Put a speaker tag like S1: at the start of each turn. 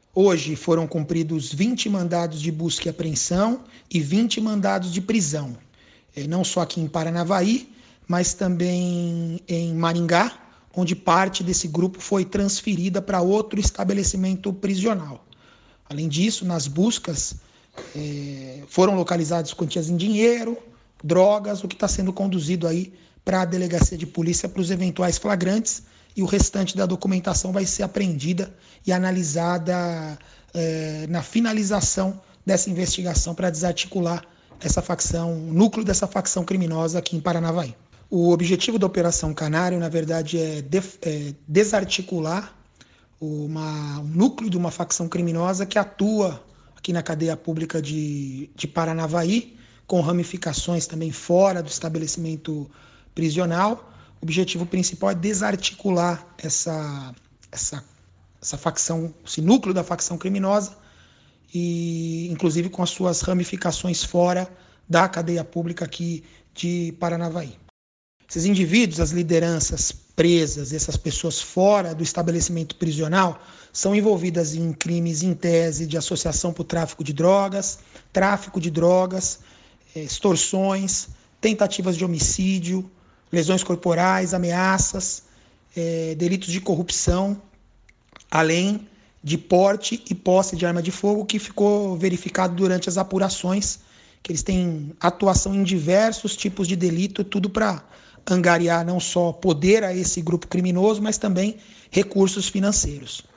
S1: Hoje foram cumpridos 20 mandados de busca e apreensão e 20 mandados de prisão, não só aqui em Paranavaí, mas também em Maringá, onde parte desse grupo foi transferida para outro estabelecimento prisional. Além disso, nas buscas foram localizadas quantias em dinheiro, drogas, o que está sendo conduzido aí para a delegacia de polícia para os eventuais flagrantes, e o restante da documentação vai ser apreendida e analisada na finalização dessa investigação para desarticular essa facção, o núcleo dessa facção criminosa aqui em Paranavaí. O objetivo da Operação Canário, na verdade, é desarticular um núcleo de uma facção criminosa que atua aqui na cadeia pública de Paranavaí, com ramificações também fora do estabelecimento prisional. O objetivo principal é desarticular essa facção, esse núcleo da facção criminosa, e inclusive com as suas ramificações fora da cadeia pública aqui de Paranavaí. Esses indivíduos, as lideranças presas, essas pessoas fora do estabelecimento prisional, são envolvidas em crimes em tese de associação para o tráfico de drogas, extorsões, tentativas de homicídio, lesões corporais, ameaças, delitos de corrupção, além de porte e posse de arma de fogo, que ficou verificado durante as apurações, que eles têm atuação em diversos tipos de delito, tudo para angariar não só poder a esse grupo criminoso, mas também recursos financeiros.